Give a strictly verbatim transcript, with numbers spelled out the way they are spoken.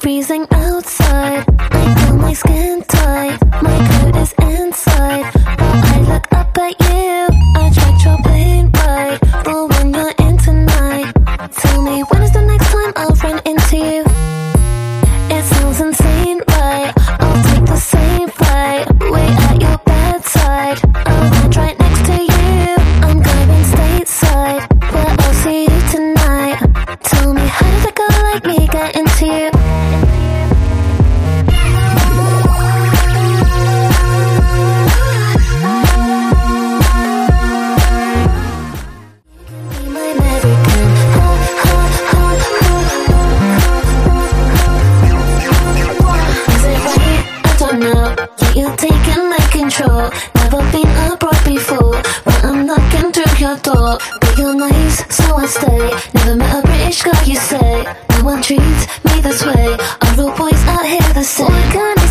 freezing outside. I feel my skin tight, my coat is inside. But I look up at you, attract your pain right. But when you're in tonight, tell me when is the next time I'll run into you? It sounds insane, right? I'll take the same flight, wait at your bedside. I'll land right next to you, I'm going stateside. But I'll see you tonight. Tell me, how did a girl like me get into you? Be my American. Ha, ha, ha, ha. Is it right? I don't know. Yeah, you're taking my control. Never been abroad before, but I'm knocking through your door. But you're nice, so I stay. Never met a British girl, you say. No one treats me this way. All the boys out here the same.